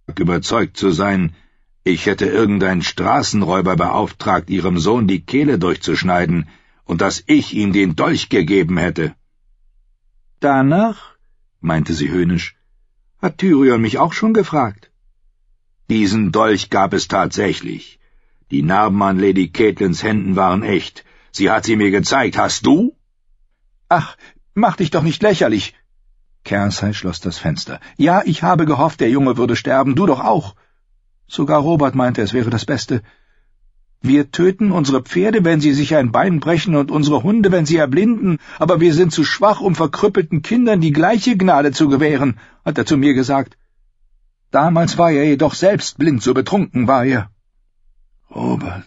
überzeugt zu sein, ich hätte irgendeinen Straßenräuber beauftragt, ihrem Sohn die Kehle durchzuschneiden, und dass ich ihm den Dolch gegeben hätte. Danach, meinte sie höhnisch, hat Tyrion mich auch schon gefragt. Diesen Dolch gab es tatsächlich. Die Narben an Lady Catelins Händen waren echt. Sie hat sie mir gezeigt. Hast du? Ach, mach dich doch nicht lächerlich. Cersei schloss das Fenster. Ja, ich habe gehofft, der Junge würde sterben, du doch auch. Sogar Robert meinte, es wäre das Beste. Wir töten unsere Pferde, wenn sie sich ein Bein brechen, und unsere Hunde, wenn sie erblinden, aber wir sind zu schwach, um verkrüppelten Kindern die gleiche Gnade zu gewähren, hat er zu mir gesagt. Damals war er jedoch selbst blind, so betrunken war er. Robert.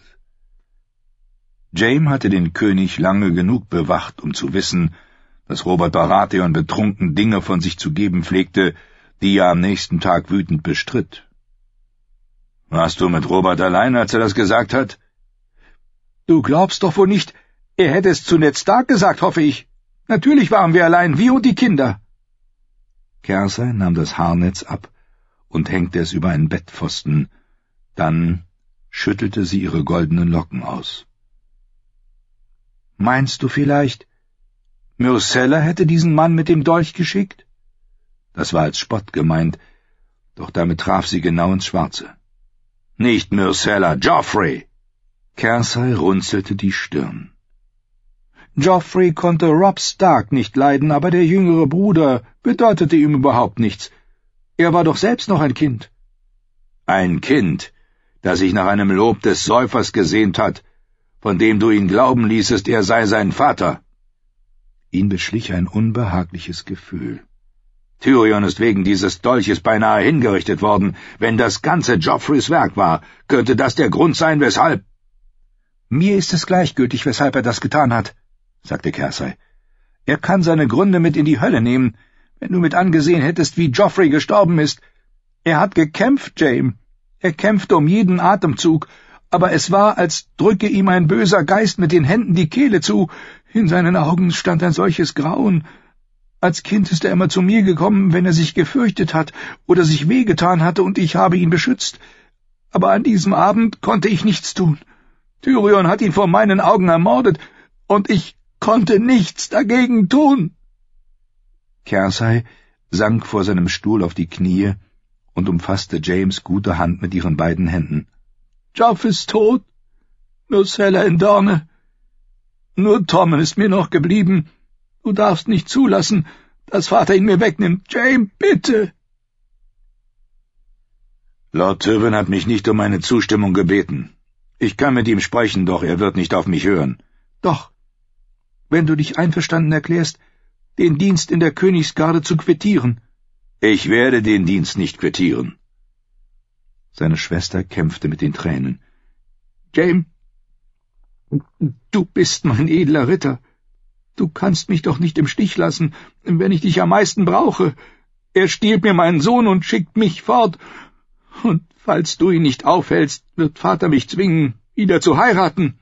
Jaime hatte den König lange genug bewacht, um zu wissen, dass Robert Baratheon betrunken Dinge von sich zu geben pflegte, die er am nächsten Tag wütend bestritt. Warst du mit Robert allein, als er das gesagt hat? Du glaubst doch wohl nicht, er hätte es zu Ned Stark gesagt, hoffe ich. Natürlich waren wir allein, wir und die Kinder. Cersei nahm das Haarnetz ab und hängte es über einen Bettpfosten, dann schüttelte sie ihre goldenen Locken aus. Meinst du vielleicht, Myrcella hätte diesen Mann mit dem Dolch geschickt? Das war als Spott gemeint, doch damit traf sie genau ins Schwarze. Nicht Myrcella, Joffrey! Cersei runzelte die Stirn. Joffrey konnte Robb Stark nicht leiden, aber der jüngere Bruder bedeutete ihm überhaupt nichts. Er war doch selbst noch ein Kind. Ein Kind, das sich nach einem Lob des Säufers gesehnt hat, von dem du ihn glauben ließest, er sei sein Vater. Ihn beschlich ein unbehagliches Gefühl. Tyrion ist wegen dieses Dolches beinahe hingerichtet worden. Wenn das ganze Joffreys Werk war, könnte das der Grund sein, weshalb... Mir ist es gleichgültig, weshalb er das getan hat, sagte Cersei. Er kann seine Gründe mit in die Hölle nehmen, wenn du mit angesehen hättest, wie Joffrey gestorben ist. Er hat gekämpft, Jaime. Er kämpfte um jeden Atemzug, aber es war, als drücke ihm ein böser Geist mit den Händen die Kehle zu. In seinen Augen stand ein solches Grauen. Als Kind ist er immer zu mir gekommen, wenn er sich gefürchtet hat oder sich wehgetan hatte, und ich habe ihn beschützt. Aber an diesem Abend konnte ich nichts tun. Tyrion hat ihn vor meinen Augen ermordet, und ich konnte nichts dagegen tun. Cersei sank vor seinem Stuhl auf die Knie und umfasste James gute Hand mit ihren beiden Händen. Joff ist tot, Myrcella in Dorne. Nur Tommen ist mir noch geblieben. Du darfst nicht zulassen, dass Vater ihn mir wegnimmt. Jaime, bitte! Lord Tywin hat mich nicht um meine Zustimmung gebeten. Ich kann mit ihm sprechen, doch er wird nicht auf mich hören. Doch, wenn du dich einverstanden erklärst, den Dienst in der Königsgarde zu quittieren. Ich werde den Dienst nicht quittieren. Seine Schwester kämpfte mit den Tränen. Jaime, du bist mein edler Ritter. Du kannst mich doch nicht im Stich lassen, wenn ich dich am meisten brauche. Er stiehlt mir meinen Sohn und schickt mich fort. Und falls du ihn nicht aufhältst, wird Vater mich zwingen, wieder zu heiraten.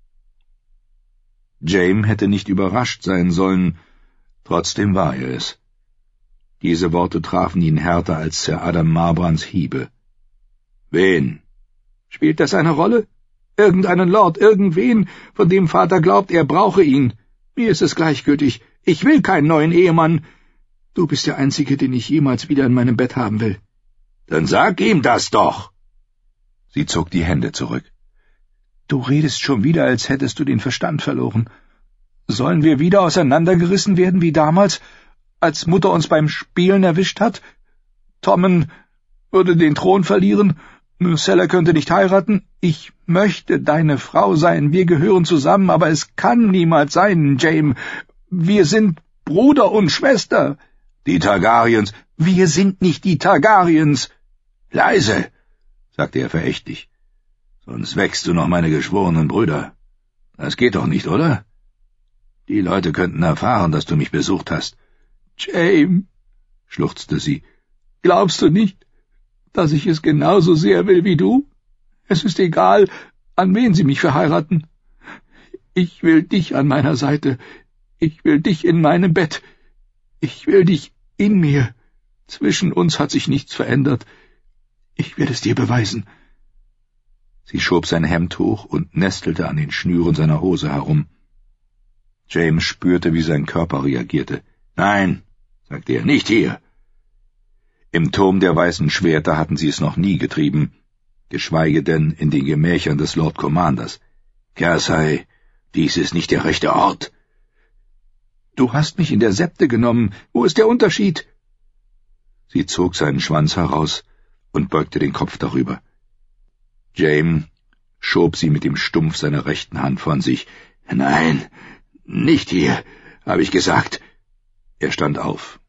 Jaime hätte nicht überrascht sein sollen, trotzdem war er es. Diese Worte trafen ihn härter als Sir Adam Marbrands Hiebe. Wen? Spielt das eine Rolle? Irgendeinen Lord, irgendwen, von dem Vater glaubt, er brauche ihn. Mir ist es gleichgültig. Ich will keinen neuen Ehemann. Du bist der Einzige, den ich jemals wieder in meinem Bett haben will. Dann sag ihm das doch! Sie zog die Hände zurück. Du redest schon wieder, als hättest du den Verstand verloren. Sollen wir wieder auseinandergerissen werden wie damals, als Mutter uns beim Spielen erwischt hat? Tommen würde den Thron verlieren, Myrcella könnte nicht heiraten. Ich möchte deine Frau sein, wir gehören zusammen, aber es kann niemals sein, Jaime. Wir sind Bruder und Schwester. Die Targaryens. Wir sind nicht die Targaryens. Leise, sagte er verächtlich. Sonst wächst du noch meine geschworenen Brüder. Das geht doch nicht, oder? Die Leute könnten erfahren, dass du mich besucht hast. Jaime, schluchzte sie, glaubst du nicht, dass ich es genauso sehr will wie du? Es ist egal, an wen sie mich verheiraten. Ich will dich an meiner Seite. Ich will dich in meinem Bett. Ich will dich in mir. Zwischen uns hat sich nichts verändert. Ich werde es dir beweisen. Sie schob sein Hemd hoch und nestelte an den Schnüren seiner Hose herum. James spürte, wie sein Körper reagierte. »Nein«, sagte er, »nicht hier.« Im Turm der Weißen Schwerter hatten sie es noch nie getrieben, geschweige denn in den Gemächern des Lord Commanders. »Cersei, dies ist nicht der rechte Ort.« »Du hast mich in der Septe genommen. Wo ist der Unterschied?« Sie zog seinen Schwanz heraus und beugte den Kopf darüber. Jaime schob sie mit dem Stumpf seiner rechten Hand von sich. »Nein, nicht hier, habe ich gesagt.« Er stand auf.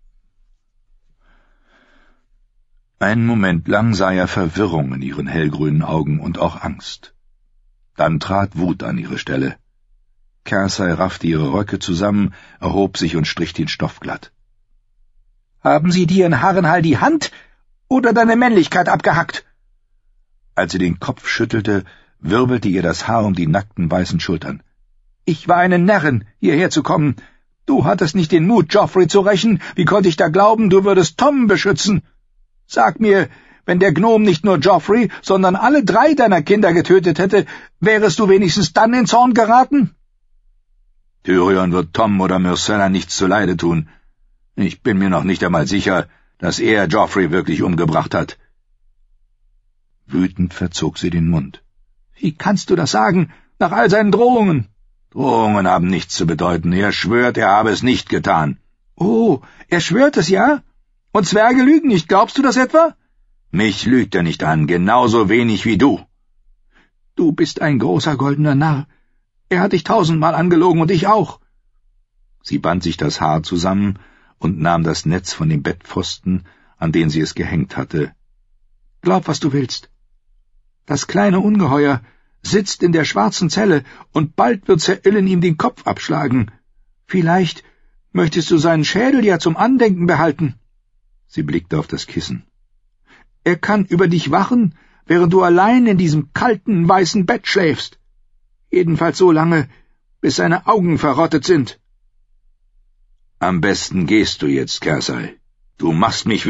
Einen Moment lang sah er Verwirrung in ihren hellgrünen Augen und auch Angst. Dann trat Wut an ihre Stelle. Cersei raffte ihre Röcke zusammen, erhob sich und strich den Stoff glatt. »Haben sie dir in Harrenhal die Hand oder deine Männlichkeit abgehackt?« Als sie den Kopf schüttelte, wirbelte ihr das Haar um die nackten weißen Schultern. »Ich war eine Närrin, hierher zu kommen. Du hattest nicht den Mut, Joffrey zu rächen. Wie konnte ich da glauben, du würdest Tom beschützen? Sag mir, wenn der Gnom nicht nur Joffrey, sondern alle 3 deiner Kinder getötet hätte, wärest du wenigstens dann in Zorn geraten?« »Tyrion wird Tom oder Myrcella nichts zuleide tun. Ich bin mir noch nicht einmal sicher, dass er Joffrey wirklich umgebracht hat.« Wütend verzog sie den Mund. »Wie kannst du das sagen, nach all seinen Drohungen?« »Drohungen haben nichts zu bedeuten. Er schwört, er habe es nicht getan.« »Oh, er schwört es, ja? Und Zwerge lügen nicht, glaubst du das etwa?« »Mich lügt er nicht an, genauso wenig wie du.« »Du bist ein großer goldener Narr. Er hat dich 1000-mal angelogen und ich auch.« Sie band sich das Haar zusammen und nahm das Netz von dem Bettpfosten, an den sie es gehängt hatte. »Glaub, was du willst. Das kleine Ungeheuer sitzt in der schwarzen Zelle, und bald wird Sir Ilyn ihm den Kopf abschlagen. Vielleicht möchtest du seinen Schädel ja zum Andenken behalten.« Sie blickte auf das Kissen. »Er kann über dich wachen, während du allein in diesem kalten, weißen Bett schläfst. Jedenfalls so lange, bis seine Augen verrottet sind.« »Am besten gehst du jetzt, Cersei. Du machst mich